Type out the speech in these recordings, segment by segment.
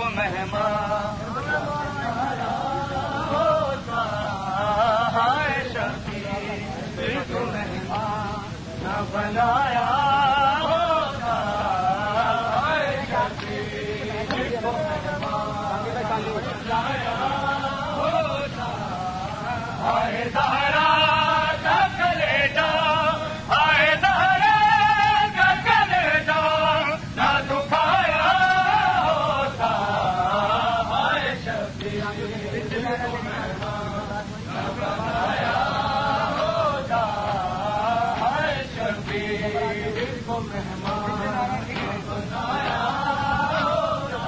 مہمان ہوتا ہے شفیع کو مہمان نہ بنایا ہوتا ہے شفیع کو مہمان بنایا ہوتا ہے زہرا کا کلیجہ ہے زہرا کا کلیجہ نہ دکھایا ہوتا ہے شفیع کو مہمان نہ بنایا ہوتا ہے شفیع کو مہمان نہ بنایا ہوتا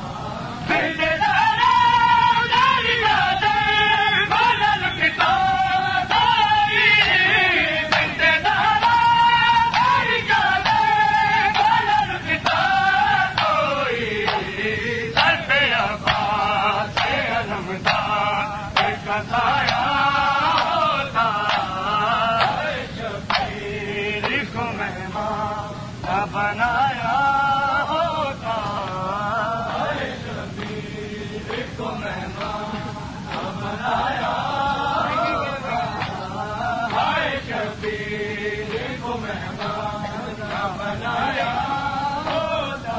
بنایا ہوتا ہے شفیع کو مہمان نہ بنایا ہوتا ہے شفیع کو مہمان نہ بنایا ہوتا ہے شفیع کو مہمان نہ بنایا ہوتا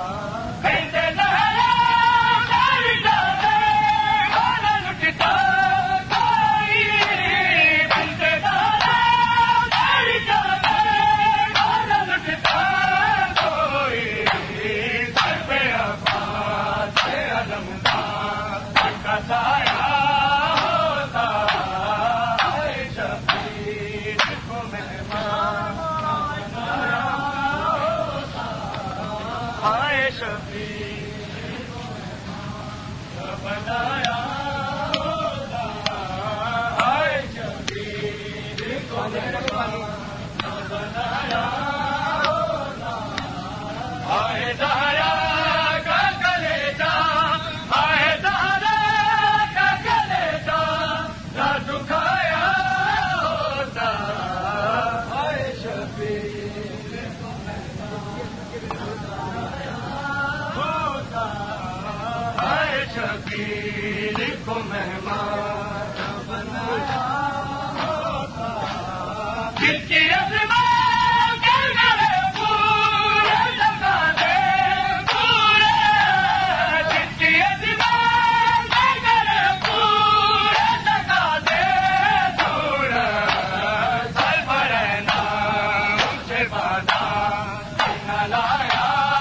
شفیع کو مہمان بنایا ہوتا جس کی عظمت کرے پورے زمانے پورے جس کی عظمت کرے پورے زمانے پورے سربراہ نام سے بادام نہ لایا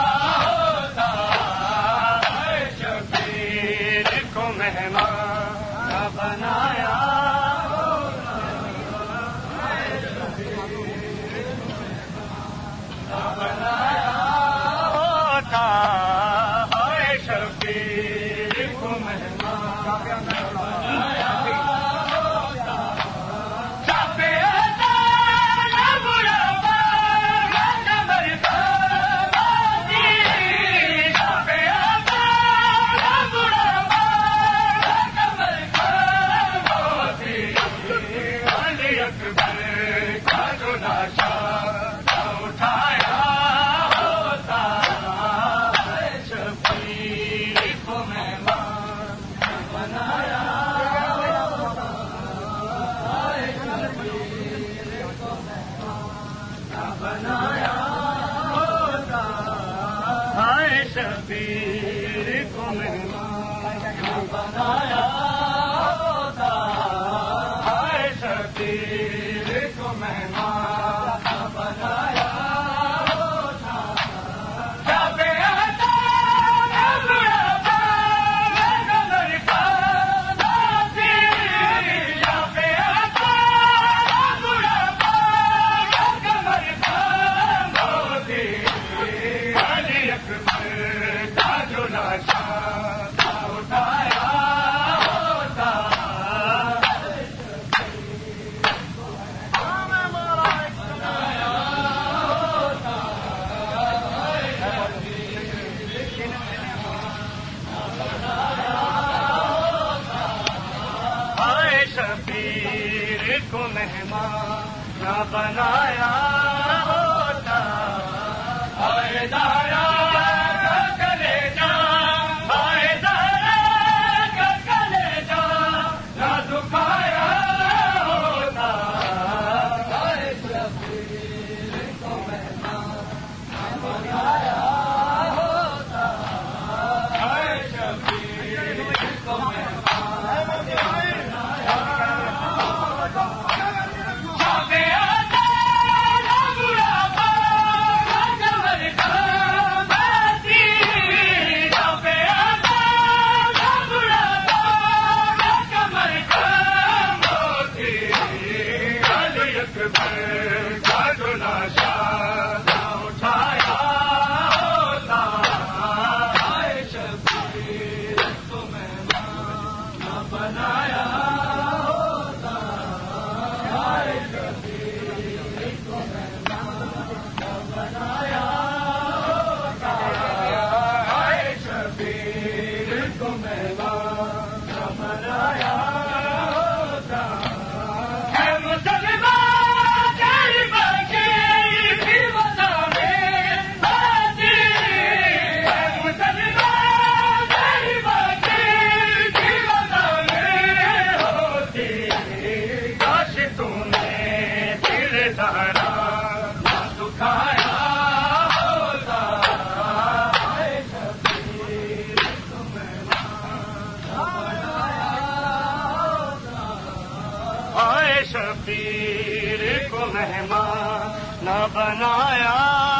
مہمان نہ بنایا ہوتا ہے شفیع کو مہمان بنایا ہوتا اٹھایا ہوتا ہے شفیع کو مہمان بنایا ہوتا ہے شفیع کو مہمان بنایا ہوتا ہے شفیع کو مہمان بنایا ہوتا ہے شفیع کو مہمان بنایا ہوتا شفیع کو مہمان نہ بنایا ہوتا ہے دارا کا کلیجہ شبیر کو مہمان نہ بنایا